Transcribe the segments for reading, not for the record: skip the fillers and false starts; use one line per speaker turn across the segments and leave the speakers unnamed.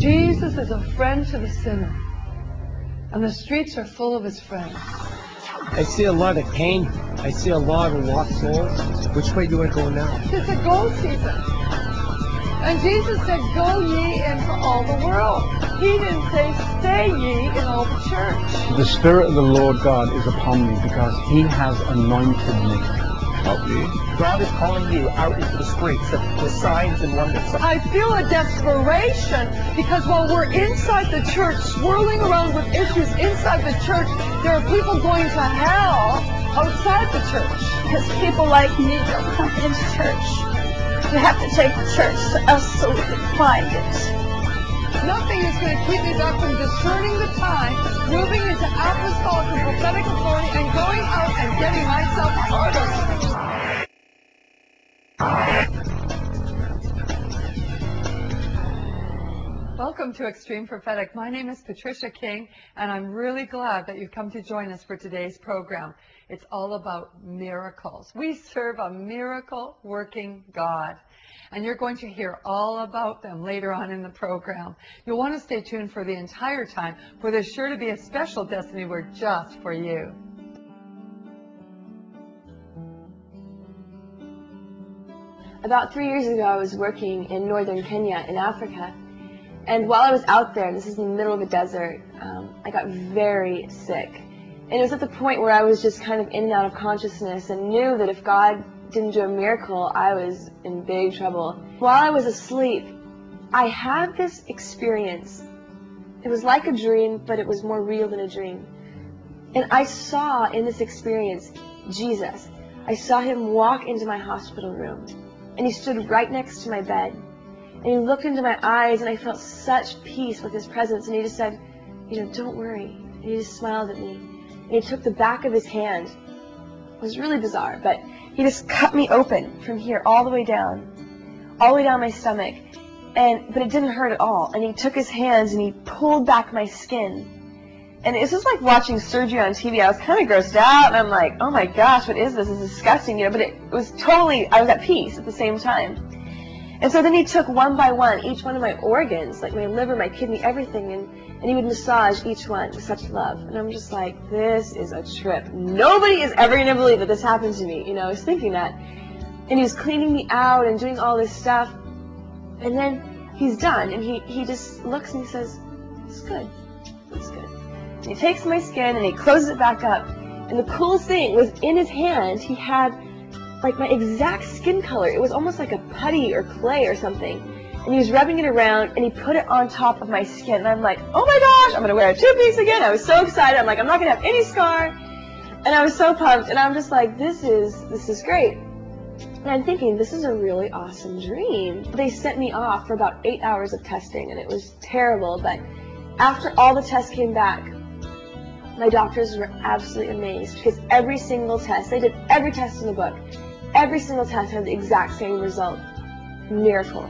Jesus is a friend to the sinner, and the streets are full of his friends.
I see a lot of pain. I see a lot of lost souls. Which way do I go now?
It's a go season. And Jesus said, go ye into all the world. He didn't say, stay ye in all the church.
The Spirit of the Lord God is upon me because He has anointed me.
Help me.
God is calling you out into the streets with signs and wonders.
I feel a desperation because while we're inside the church, swirling around with issues inside the church, there are people going to hell outside the church.
Because people like me don't come into church. You have to take the church to us so we can find it.
Nothing is going to keep me back from discerning the time, moving into apostolic and prophetic authority, and going out and getting myself harder. Welcome to Extreme Prophetic. My name is Patricia King, and I'm really glad that you've come to join us for today's program. It's all about miracles. We serve a miracle-working God, and you're going to hear all about them later on in the program. You'll want to stay tuned for the entire time, for there's sure to be a special Destiny Word just for you.
About 3 years ago, I was working in northern Kenya in Africa. And while I was out there, this is in the middle of a desert, I got very sick. And it was at the point where I was just kind of in and out of consciousness and knew that if God didn't do a miracle, I was in big trouble. While I was asleep, I had this experience. It was like a dream, but it was more real than a dream. And I saw in this experience Jesus. I saw him walk into my hospital room. And he stood right next to my bed. And he looked into my eyes, and I felt such peace with his presence. And he just said, you know, don't worry. And he just smiled at me. And he took the back of his hand. It was really bizarre, but he just cut me open from here all the way down my stomach. But it didn't hurt at all. And he took his hands and he pulled back my skin. And this was like watching surgery on TV. I was kind of grossed out, and I'm like, oh my gosh, what is this? It's disgusting, you know. But it was totally, I was at peace at the same time. And so then he took one by one each one of my organs, like my liver, my kidney, everything, and he would massage each one with such love. And I'm just like, this is a trip. Nobody is ever going to believe that this happened to me. You know, I was thinking that. And he was cleaning me out and doing all this stuff. And then he's done, and he just looks and he says, it's good. It's good. And he takes my skin and he closes it back up. And the coolest thing was in his hand, he had like my exact skin color. It was almost like a putty or clay or something. And he was rubbing it around, and he put it on top of my skin. And I'm like, oh my gosh, I'm going to wear a two-piece again. I was so excited. I'm like, I'm not going to have any scar. And I was so pumped. And I'm just like, this is great. And I'm thinking, this is a really awesome dream. They sent me off for about 8 hours of testing, and it was terrible. But after all the tests came back, my doctors were absolutely amazed, because every single test, they did every test in the book. Every single test had the exact same result. Miracle.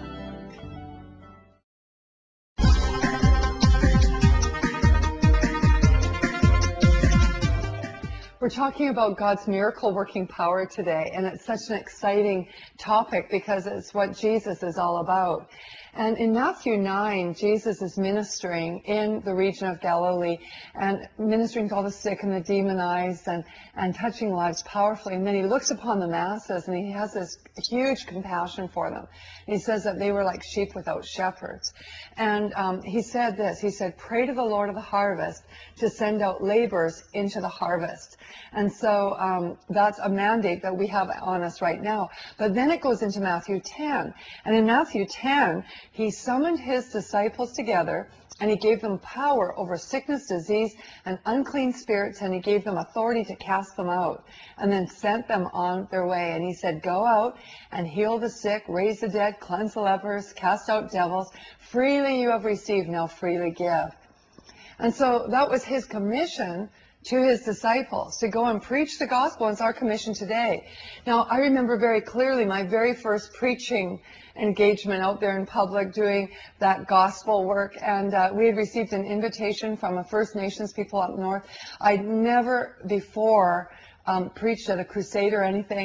We're talking about God's miracle working power today, and it's such an exciting topic because it's what Jesus is all about. And in Matthew 9, Jesus is ministering in the region of Galilee and ministering to all the sick and the demonized and touching lives powerfully. And then he looks upon the masses and he has this huge compassion for them. And he says that they were like sheep without shepherds. And he said this, he said, pray to the Lord of the harvest to send out laborers into the harvest. And so that's a mandate that we have on us right now. But then it goes into Matthew 10. And in Matthew 10, he summoned his disciples together, and he gave them power over sickness, disease, and unclean spirits, and he gave them authority to cast them out, and then sent them on their way. And he said, go out and heal the sick, raise the dead, cleanse the lepers, cast out devils. Freely you have received, now freely give. And so that was his commission to his disciples, to go and preach the gospel. And it's our commission today. Now, I remember very clearly my very first preaching engagement out there in public doing that gospel work, and we had received an invitation from a First Nations people up north. I'd never before preached at a crusade or anything,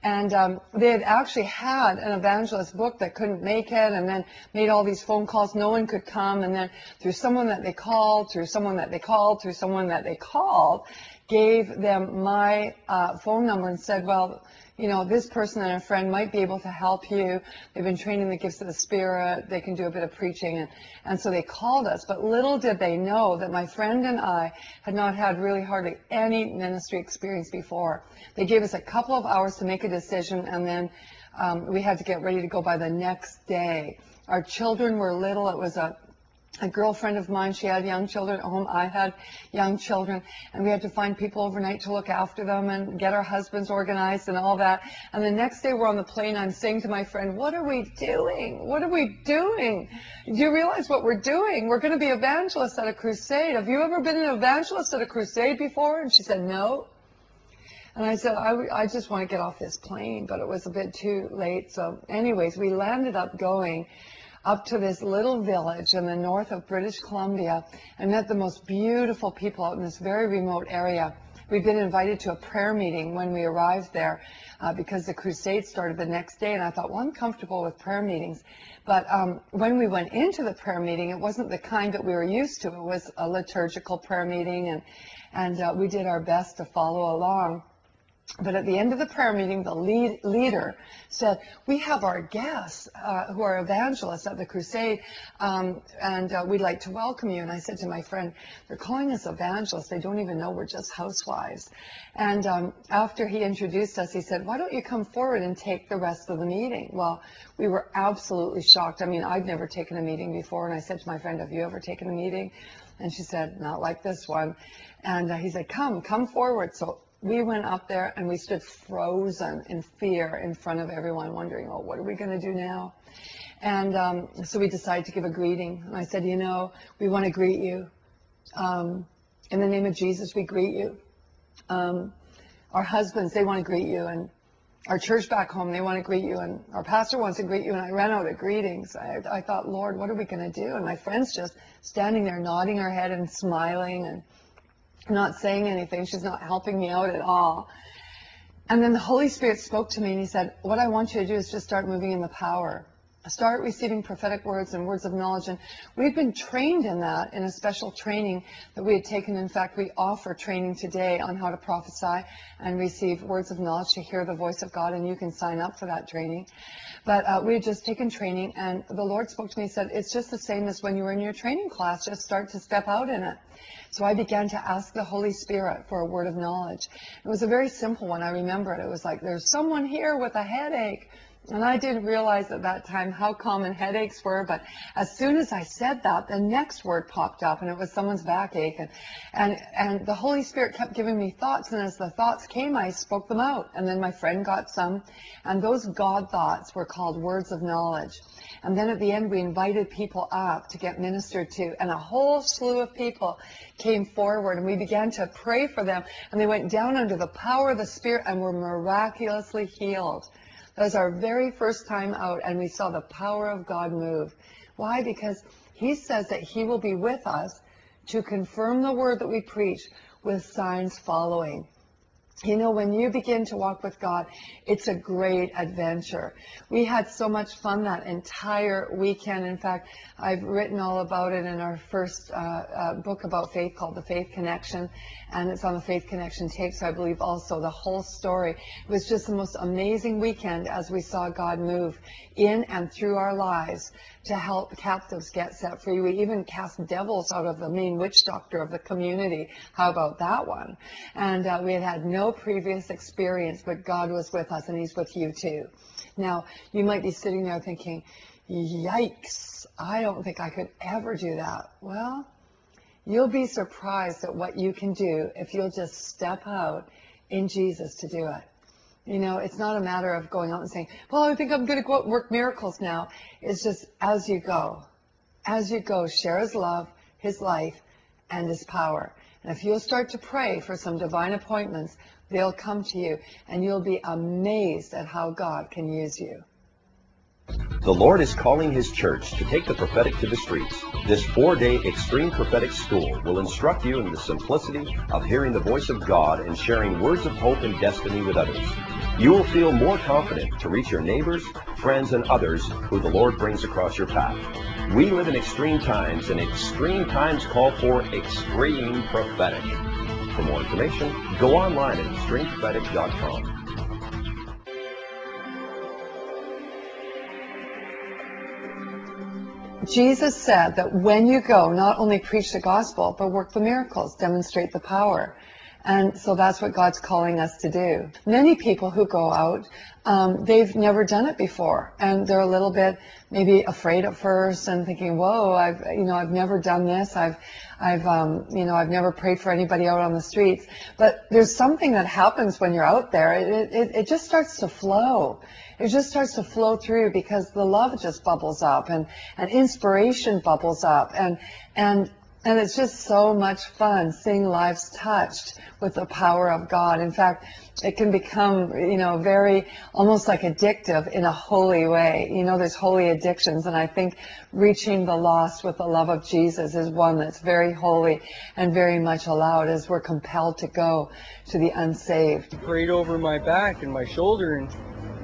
And they had actually had an evangelist book that couldn't make it, and then made all these phone calls. No one could come. And then through someone that they called, through someone that they called, through someone that they called, gave them my phone number and said, well, you know, this person and a friend might be able to help you. They've been trained in the gifts of the Spirit. They can do a bit of preaching. And so they called us. But little did they know that my friend and I had not had really hardly any ministry experience before. They gave us a couple of hours to make a decision, and then we had to get ready to go by the next day. Our children were little. It was a girlfriend of mine, she had young children at home. I had young children, and we had to find people overnight to look after them and get our husbands organized and all that. And the next day we're on the plane. I'm saying to my friend, what are we doing? What are we doing? Do you realize what we're doing? We're going to be evangelists at a crusade. Have you ever been an evangelist at a crusade before? And she said, no. And I said, I just want to get off this plane, but it was a bit too late. So anyways, we landed up going up to this little village in the north of British Columbia and met the most beautiful people out in this very remote area. We'd been invited to a prayer meeting when we arrived there because the crusade started the next day, and I thought, well, I'm comfortable with prayer meetings. But when we went into the prayer meeting, it wasn't the kind that we were used to. It was a liturgical prayer meeting, and we did our best to follow along. But at the end of the prayer meeting, the leader said, we have our guests who are evangelists at the crusade, and we'd like to welcome you. And I said to my friend, they're calling us evangelists. They don't even know we're just housewives. And after he introduced us, he said, why don't you come forward and take the rest of the meeting? Well, we were absolutely shocked. I mean, I'd never taken a meeting before. And I said to my friend, have you ever taken a meeting? And she said, not like this one. And he said, come forward. So we went up there and we stood frozen in fear in front of everyone, wondering, oh, what are we going to do now? And so we decided to give a greeting. And I said, you know, we want to greet you. In the name of Jesus, we greet you. Our husbands, they want to greet you. And our church back home, they want to greet you. And our pastor wants to greet you. And I ran out of greetings. I thought, Lord, what are we going to do? And my friend's just standing there nodding her head and smiling and not saying anything. She's not helping me out at all. And then the Holy Spirit spoke to me and he said, what I want you to do is just start moving in the power. Start receiving prophetic words and words of knowledge. And we've been trained in that in a special training that we had taken. In fact, we offer training today on how to prophesy and receive words of knowledge to hear the voice of God, and you can sign up for that training. But we had just taken training, and the Lord spoke to me and said, it's just the same as when you were in your training class. Just start to step out in it. So I began to ask the Holy Spirit for a word of knowledge. It was a very simple one. I remember it. It was like, there's someone here with a headache. And I didn't realize at that time how common headaches were, but as soon as I said that, the next word popped up, and it was someone's backache. And the Holy Spirit kept giving me thoughts, and as the thoughts came, I spoke them out. And then my friend got some, and those God thoughts were called words of knowledge. And then at the end, we invited people up to get ministered to, and a whole slew of people came forward, and we began to pray for them, and they went down under the power of the Spirit and were miraculously healed. That was our very first time out, and we saw the power of God move. Why? Because he says that he will be with us to confirm the word that we preach with signs following. You know, when you begin to walk with God, it's a great adventure. We had so much fun that entire weekend. In fact, I've written all about it in our first book about faith called The Faith Connection, and it's on the Faith Connection tape, so I believe also the whole story. It was just the most amazing weekend as we saw God move in and through our lives to help captives get set free. We even cast devils out of the main witch doctor of the community. How about that one? And we had no previous experience, but God was with us, and he's with you too. Now, you might be sitting there thinking, yikes, I don't think I could ever do that. Well, you'll be surprised at what you can do if you'll just step out in Jesus to do it. You know, it's not a matter of going out and saying, well, I think I'm going to go out and work miracles now. It's just as you go, share his love, his life, and his power. And if you'll start to pray for some divine appointments, they'll come to you, and you'll be amazed at how God can use you.
The Lord is calling his church to take the prophetic to the streets. This 4-day extreme prophetic school will instruct you in the simplicity of hearing the voice of God and sharing words of hope and destiny with others. You will feel more confident to reach your neighbors, friends, and others who the Lord brings across your path. We live in extreme times, and extreme times call for extreme prophetic. For more information, go online at extremeprophetic.com.
Jesus said that when you go, not only preach the gospel, but work the miracles, demonstrate the power. And so that's what God's calling us to do. Many people who go out, they've never done it before, and they're a little bit maybe afraid at first and thinking, "Whoa, I've never done this. I've never prayed for anybody out on the streets." But there's something that happens when you're out there. It just starts to flow. It just starts to flow through, because the love just bubbles up, and inspiration bubbles up, and it's just so much fun seeing lives touched with the power of God. In fact, it can become, very almost like addictive in a holy way. There's holy addictions, and I think reaching the lost with the love of Jesus is one that's very holy and very much allowed, as we're compelled to go to the unsaved.
He prayed over my back and my shoulder, and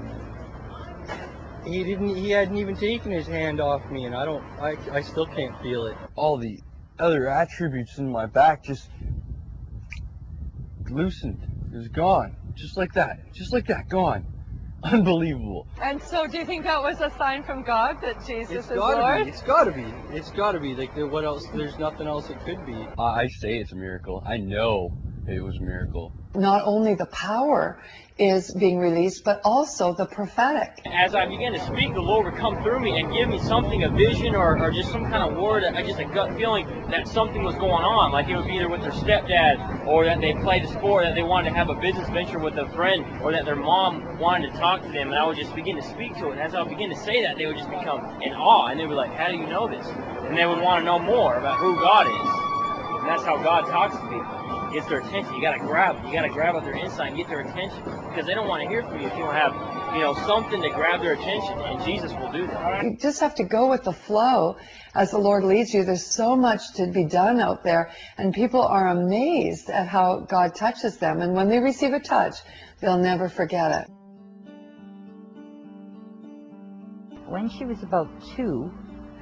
he hadn't even taken his hand off me, and I still can't feel it. All the other attributes in my back just loosened. It was gone. Just like that, gone. Unbelievable.
And so do you think that was a sign from God that Jesus is
Lord?
Lord?
It's gotta be. Like, what else? There's nothing else it could be. I say it's a miracle. I know it was a miracle.
Not only the power is being released, but also the prophetic.
As I began to speak, the Lord would come through me and give me something, a vision or just some kind of word, just a gut feeling that something was going on. Like it would be either with their stepdad, or that they played a sport, that they wanted to have a business venture with a friend, or that their mom wanted to talk to them, and I would just begin to speak to it. And as I would begin to say that, they would just become in awe, and they would be like, "How do you know this?" And they would want to know more about who God is. And that's how God talks to people. Gets their attention. You gotta grab them. You gotta grab at their insight and get their attention, because they don't want to hear from you if you don't have, something to grab their attention. And Jesus will do that.
You just have to go with the flow as the Lord leads you. There's so much to be done out there, and people are amazed at how God touches them. And when they receive a touch, they'll never forget it.
When she was about 2,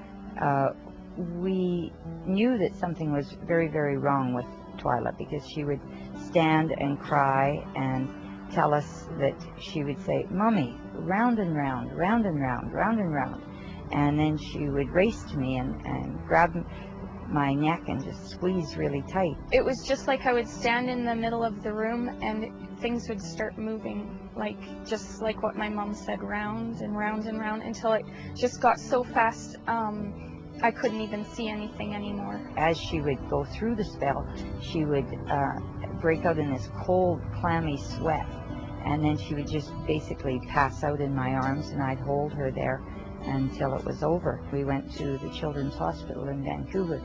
we knew that something was very, very wrong with Twyla, because she would stand and cry and tell us that she would say, "Mommy, round and round, round and round, round and round." And then she would race to me and grab my neck and just squeeze really tight.
It was just like I would stand in the middle of the room and things would start moving, just like what my mom said, round and round and round, until it just got so fast I couldn't even see anything anymore.
As she would go through the spell, she would break out in this cold, clammy sweat, and then she would just basically pass out in my arms, and I'd hold her there until it was over. We went to the Children's Hospital in Vancouver,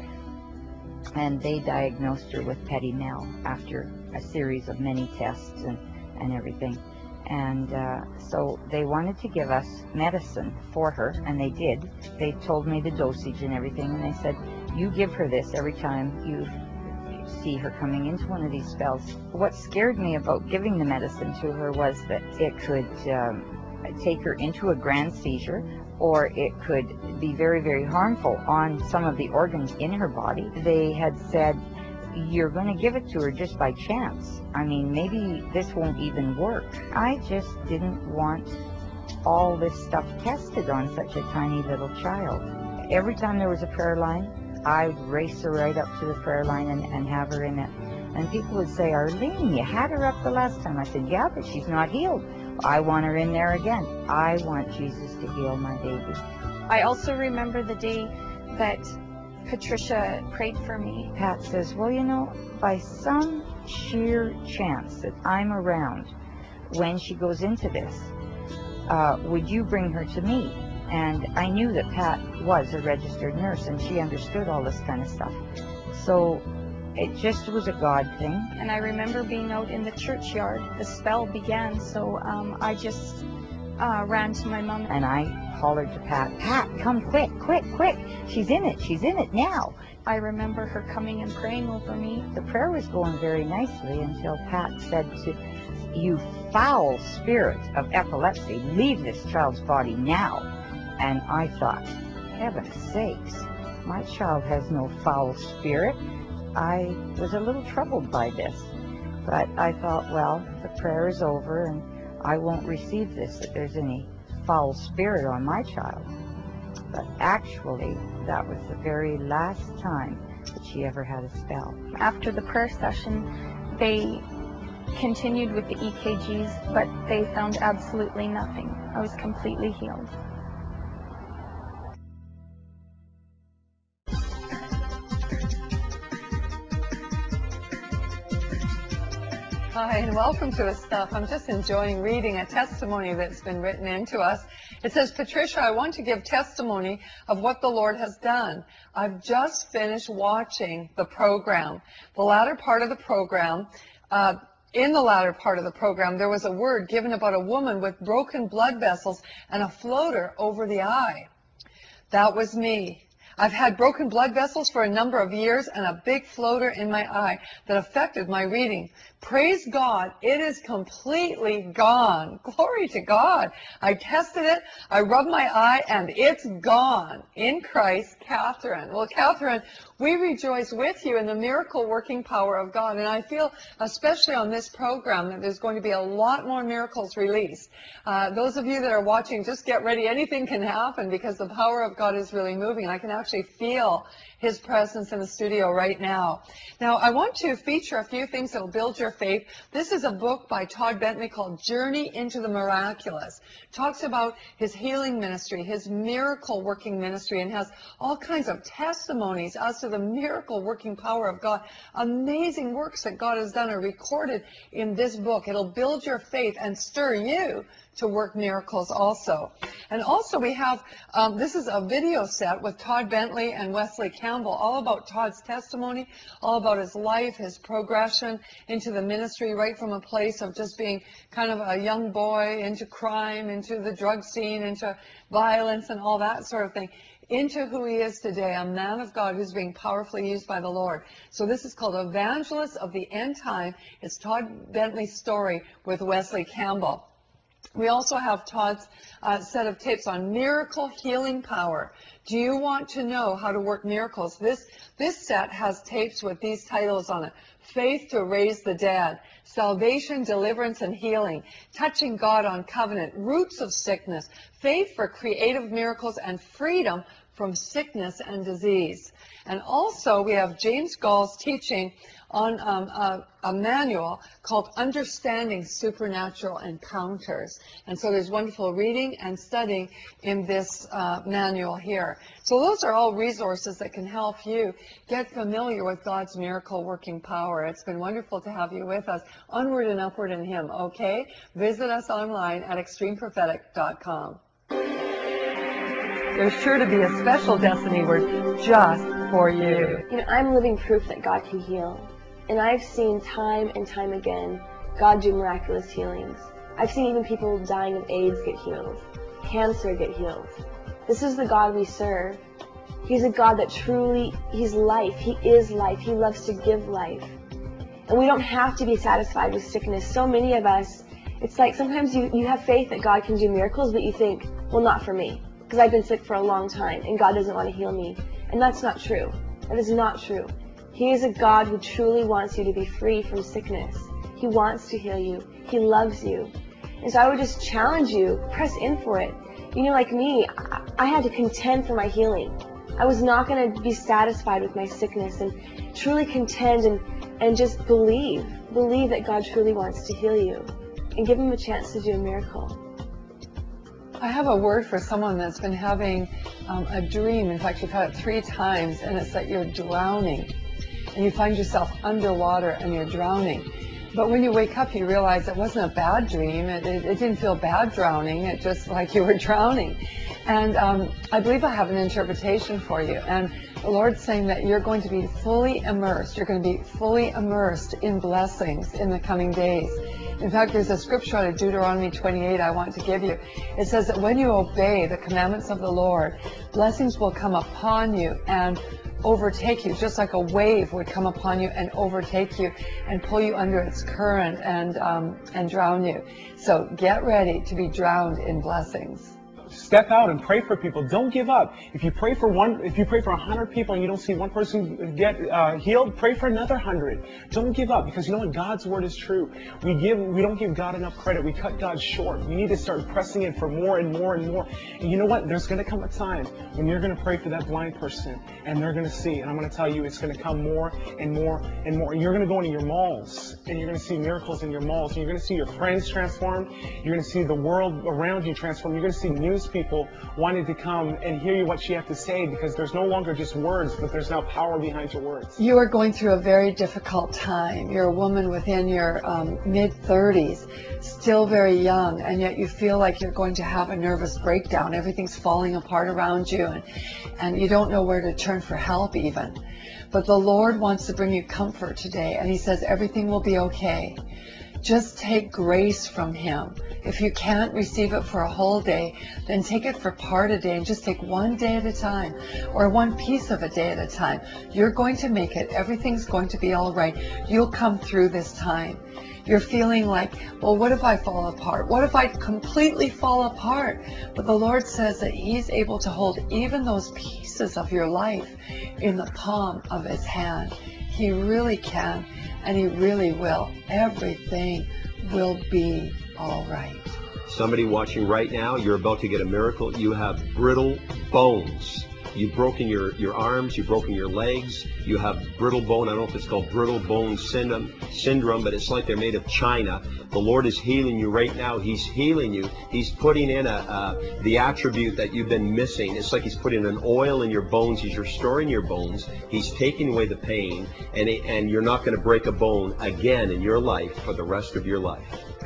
and they diagnosed her with Petit Mal after a series of many tests and everything. And so they wanted to give us medicine for her, and they did. They told me the dosage and everything, and they said, "You give her this every time you see her coming into one of these spells." What scared me about giving the medicine to her was that it could take her into a grand seizure, or it could be very, very harmful on some of the organs in her body. They had said, "You're going to give it to her just by chance. I mean, maybe this won't even work." I just didn't want all this stuff tested on such a tiny little child. Every time there was a prayer line, I would race her right up to the prayer line and have her in it. And people would say, "Arlene, you had her up the last time." I said, "Yeah, but she's not healed. I want her in there again. I want Jesus to heal my baby."
I also remember the day that Patricia prayed for me.
Pat says, "Well, by some sheer chance that I'm around when she goes into this, would you bring her to me?" And I knew that Pat was a registered nurse, and she understood all this kind of stuff. So it just was a God thing.
And I remember being out in the churchyard. The spell began, so I just ran to my mom.
And I hollered to Pat, "Pat, come quick, quick, quick. She's in it now."
I remember her coming and praying over me.
The prayer was going very nicely until Pat said, "You foul spirit of epilepsy leave this child's body now. And I thought, heaven's sakes, my child has no foul spirit. I was a little troubled by this, but I thought, well, the prayer is over and I won't receive this if there's any foul spirit on my child. But actually, that was the very last time that she ever had a spell.
After the prayer session, they continued with the EKGs, but they found absolutely nothing. I was completely healed.
Hi, and welcome to The Stuff. I'm just enjoying reading a testimony that's been written into us. It says, Patricia, I want to give testimony of what the Lord has done. I've just finished watching the program. The latter part of the program, in the latter part of the program, there was a word given about a woman with broken blood vessels and a floater over the eye. That was me. I've had broken blood vessels for a number of years and a big floater in my eye that affected my reading. Praise God, it is completely gone. Glory to God. I tested it, I rubbed my eye, and it's gone. In Christ, Catherine. Well, Catherine, we rejoice with you in the miracle working power of God. And I feel, especially on this program, that there's going to be a lot more miracles released. Those of you that are watching, just get ready. Anything can happen because the power of God is really moving. I can actually feel His presence in the studio right now. Now, I want to feature a few things that will build your faith. This is a book by Todd Bentley called Journey into the Miraculous. Talks about his healing ministry, his miracle working ministry, and has all kinds of testimonies as to the miracle working power of God. Amazing works that God has done are recorded in this book. It'll build your faith and stir you to work miracles also. And also we have, this is a video set with Todd Bentley and Wesley Campbell, all about Todd's testimony, all about his life, his progression into the ministry, right from a place of just being kind of a young boy into crime, into the drug scene, into violence and all that sort of thing, into who he is today, a man of God who's being powerfully used by the Lord. So this is called Evangelists of the End Time. It's Todd Bentley's story with Wesley Campbell. We also have Todd's set of tapes on miracle healing power. Do you want to know how to work miracles? This set has tapes with these titles on it. Faith to Raise the Dead, Salvation, Deliverance, and Healing, Touching God on Covenant, Roots of Sickness, Faith for Creative Miracles, and Freedom from Sickness and Disease. And also we have James Gall's teaching on a manual called Understanding Supernatural Encounters. And so there's wonderful reading and studying in this manual here. So those are all resources that can help you get familiar with God's miracle working power. It's been wonderful to have you with us. Onward and upward in Him, okay? Visit us online at extremeprophetic.com. There's sure to be a special destiny word just for you.
You know, I'm living proof that God can heal. And I've seen time and time again God do miraculous healings. I've seen even people dying of AIDS get healed, cancer get healed. This is the God we serve. He's a God that truly, He's life. He is life. He loves to give life. And we don't have to be satisfied with sickness. So many of us, it's like sometimes you have faith that God can do miracles, but you think, well, not for me, because I've been sick for a long time and God doesn't want to heal me. And that's not true. That is not true. He is a God who truly wants you to be free from sickness. He wants to heal you. He loves you. And so I would just challenge you, press in for it. You know, like me, I had to contend for my healing. I was not going to be satisfied with my sickness, and truly contend and just believe that God truly wants to heal you and give Him a chance to do a miracle.
I have a word for someone that's been having a dream. In fact, you've had it 3 times, and it's that you're drowning. And you find yourself underwater and you're drowning. But when you wake up, you realize it wasn't a bad dream. It didn't feel bad drowning. It just like you were drowning. And I believe I have an interpretation for you. And the Lord's saying that you're going to be fully immersed. You're going to be fully immersed in blessings in the coming days. In fact, there's a scripture out of Deuteronomy 28 I want to give you. It says that when you obey the commandments of the Lord, blessings will come upon you and overtake you, just like a wave would come upon you and overtake you and pull you under its current and drown you. So get ready to be drowned in blessings.
Step out and pray for people. Don't give up. If you pray for 100 people and you don't see one person get healed, pray for another 100. Don't give up, because you know what? God's word is true. We don't give God enough credit. We cut God short. We need to start pressing in for more and more and more. And you know what? There's going to come a time when you're going to pray for that blind person and they're going to see. And I'm going to tell you, it's going to come more and more and more. And you're going to go into your malls and you're going to see miracles in your malls. And you're going to see your friends transformed. You're going to see the world around you transformed. You're going to see news people wanting to come and hear you what you have to say, because there's no longer just words, but there's now power behind your words.
You are going through a very difficult time. You're a woman within your mid-30s, still very young, and yet you feel like you're going to have a nervous breakdown. Everything's falling apart around you, and you don't know where to turn for help even. But the Lord wants to bring you comfort today, and He says everything will be okay. Just take grace from Him. If you can't receive it for a whole day, then take it for part a day and just take one day at a time, or one piece of a day at a time. You're going to make it. Everything's going to be all right. You'll come through this time. You're feeling like, well, what if I fall apart? What if I completely fall apart? But the Lord says that He's able to hold even those pieces of your life in the palm of His hand. He really can, and He really will. Everything will be all right.
Somebody watching right now, you're about to get a miracle. You have brittle bones. You've broken your arms, you've broken your legs, you have brittle bone. I don't know if it's called brittle bone syndrome, but it's like they're made of china. The Lord is healing you right now. He's healing you. He's putting in the attribute that you've been missing. It's like He's putting an oil in your bones. He's restoring your bones. He's taking away the pain, and you're not going to break a bone again in your life for the rest of your life.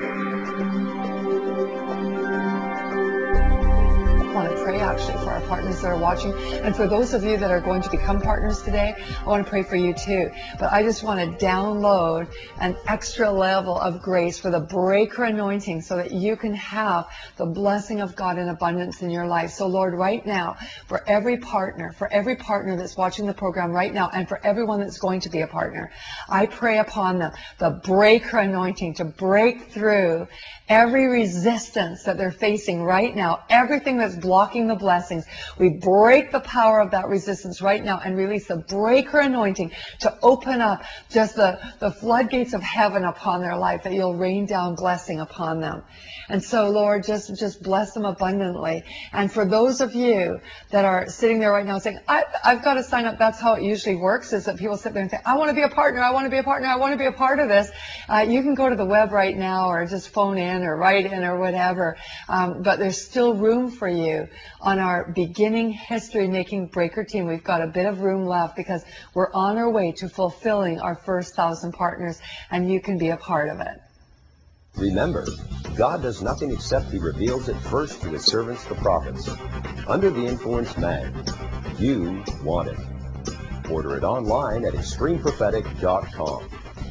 I want to pray actually for our partners that are watching, and for those of you that are going to become partners today, I want to pray for you too. But I just want to download an extra level of grace for the breaker anointing so that you can have the blessing of God in abundance in your life. So Lord, right now, for every partner that's watching the program right now, and for everyone that's going to be a partner, I pray upon them the breaker anointing to break through every resistance that they're facing right now, everything that's blocking the blessings. We break the power of that resistance right now and release the breaker anointing to open up just the floodgates of heaven upon their life, that you'll rain down blessing upon them. And so, Lord, just bless them abundantly. And for those of you that are sitting there right now saying, I've got to sign up, that's how it usually works, is that people sit there and say, I want to be a partner, I want to be a partner, I want to be a part of this. You can go to the web right now, or just phone in or write in or whatever. But there's still room for you on our beginning history making breaker team. We've got a bit of room left because we're on our way to fulfilling our first 1,000 partners, and you can be a part of it.
Remember, God does nothing except He reveals it first to His servants, the prophets. Under the Influence Mag. You want it. Order it online at extremeprophetic.com.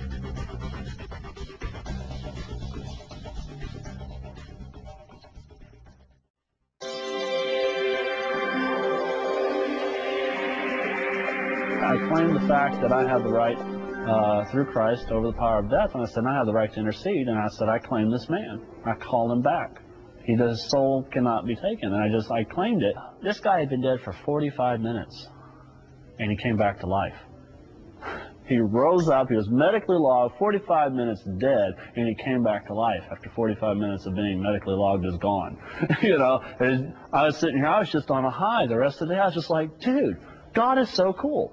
I claimed the fact that I had the right through Christ over the power of death, and I said I have the right to intercede, and I said I claim this man. I called him back. His soul cannot be taken, and I claimed it. This guy had been dead for 45 minutes, and he came back to life. He rose up, he was medically logged, 45 minutes dead, and he came back to life after 45 minutes of being medically logged as gone. You know, and I was sitting here, I was just on a high the rest of the day. I was just like, dude, God is so cool.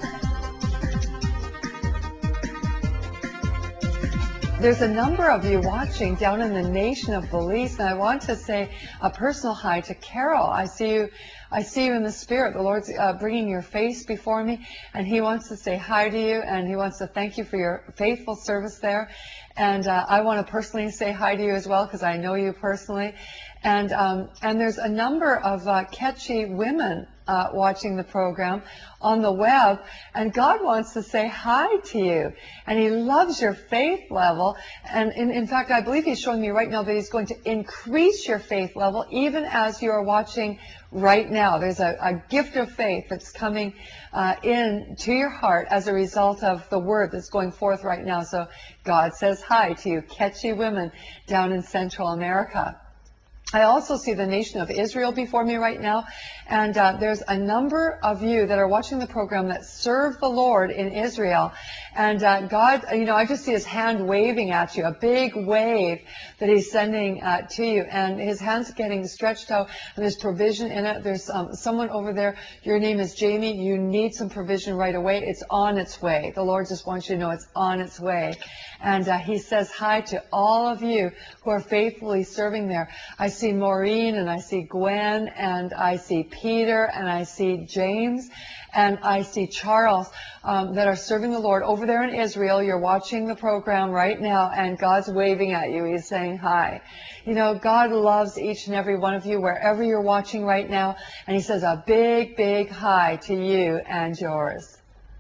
There's a number of you watching down in the Nation of Belize, and I want to say a personal hi to Carol. I see you in the spirit. The Lord's bringing your face before me, and He wants to say hi to you, and He wants to thank you for your faithful service there. And I want to personally say hi to you as well, because I know you personally. And there's a number of catchy women watching the program on the web, and God wants to say hi to you. And He loves your faith level. And in fact, I believe He's showing me right now that He's going to increase your faith level even as you are watching right now. There's a gift of faith that's coming in to your heart as a result of the word that's going forth right now. So God says hi to you, catchy women down in Central America. I also see the nation of Israel before me right now, and there's a number of you that are watching the program that serve the Lord in Israel, and God, I just see His hand waving at you, a big wave that He's sending to you, and His hand's getting stretched out, and there's provision in it. There's someone over there, your name is Jamie, you need some provision right away. It's on its way. The Lord just wants you to know it's on its way. And He says hi to all of you who are faithfully serving there. I see Maureen, and I see Gwen, and I see Peter, and I see James, and I see Charles that are serving the Lord over there in Israel. You're watching the program right now, and God's waving at you. He's saying hi. God loves each and every one of you wherever you're watching right now, and He says a big, big hi to you and yours.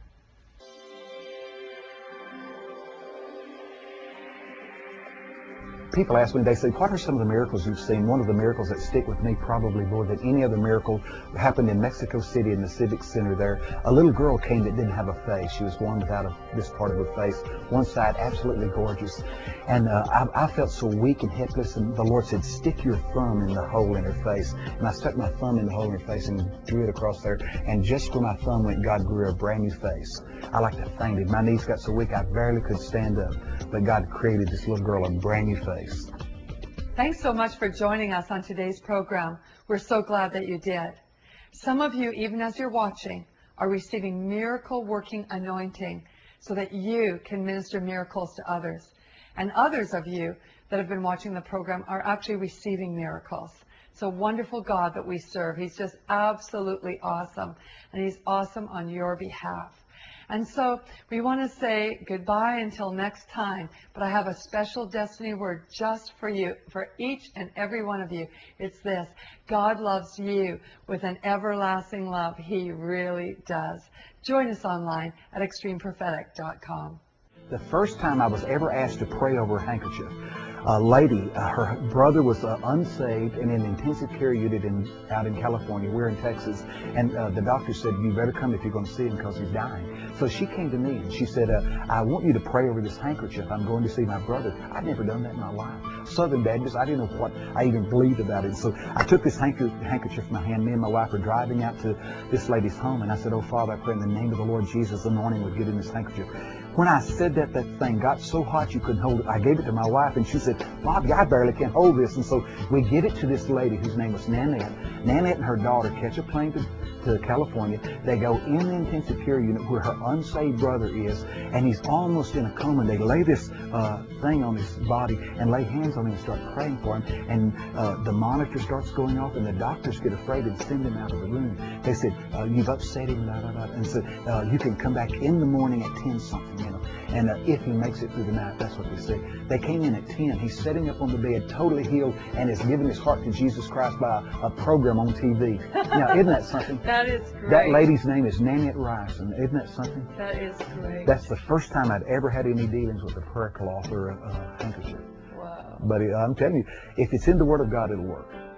People ask me, they say, what are some of the miracles you've seen? One of the miracles that stick with me probably more than any other miracle happened in Mexico City in the Civic Center there. A little girl came that didn't have a face. She was born without this part of her face. One side absolutely gorgeous. And I felt so weak and helpless, and the Lord said, stick your thumb in the hole in her face. And I stuck my thumb in the hole in her face and drew it across there. And just where my thumb went, God grew a brand new face. I like to fainted. My knees got so weak I barely could stand up. But God created this little girl a brand new face.
Thanks so much for joining us on today's program. We're so glad that you did. Some of you, even as you're watching, are receiving miracle-working anointing so that you can minister miracles to others. And others of you that have been watching the program are actually receiving miracles. So wonderful God that we serve. He's just absolutely awesome. And He's awesome on your behalf. And so we want to say goodbye until next time, but I have a special destiny word just for you, for each and every one of you. It's this: God loves you with an everlasting love. He really does. Join us online at extremeprophetic.com.
The first time I was ever asked to pray over a handkerchief, a lady, her brother was unsaved and in intensive care unit out in California. We're in Texas. And the doctor said, you better come if you're going to see him because he's dying. So she came to me and she said, I want you to pray over this handkerchief. I'm going to see my brother. I'd never done that in my life. Southern Baptist, I didn't know what I even believed about it. So I took this handkerchief in my hand. Me and my wife were driving out to this lady's home. And I said, oh, Father, I pray in the name of the Lord Jesus, anointing would get in this handkerchief. When I said that, that thing got so hot you couldn't hold it. I gave it to my wife, and she said, Bobby, I barely can hold this. And so we get it to this lady whose name was Nanette. Nanette and her daughter catch a plane to California. They go in the intensive care unit where her unsaved brother is, and he's almost in a coma. And they lay this thing on his body and lay hands on him and start praying for him. And the monitor starts going off, and the doctors get afraid and send him out of the room. They said, you've upset him, and said, you can come back in the morning at 10-something. And if he makes it through the night, that's what they say. They came in at 10. He's sitting up on the bed, totally healed, and has given his heart to Jesus Christ by a program on TV. Now, isn't that something?
That is great.
That lady's name is Nanette Rice, and isn't that something?
That is great.
That's the first time I'd ever had any dealings with a prayer cloth or a handkerchief.
Wow.
But I'm telling you, if it's in the Word of God, it'll work.